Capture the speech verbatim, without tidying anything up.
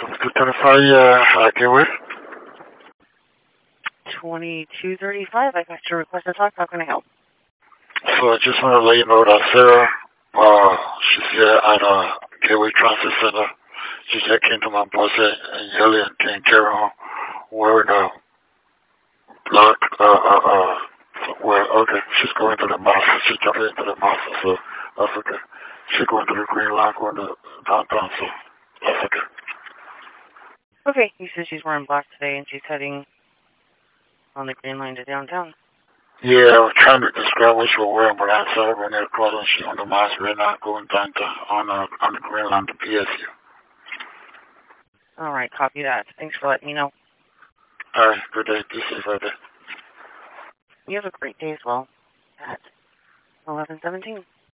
two twenty-five, uh, I can wait. twenty-two thirty-five, I got your request to talk. How can I help? So I just want to let you know that Sarah, uh, she's here at uh, Gateway Transit Center. She just came to my boss and yelling and taking care of her wearing a black, uh, uh, uh, well, okay, she's going to the master. She's jumping into the master, so that's okay. She's going to the green line, going to downtown, so that's okay. Okay, you said she's wearing black today and she's heading on the green line to downtown. Yeah, I was trying to describe what she was wearing, but I saw her when they called and she's on the master right now, going down to, on, uh, on the green line to P S U. All right, copy that. Thanks for letting me know. All right, good day. Be safe right there. You have a great day as well at eleven seventeen.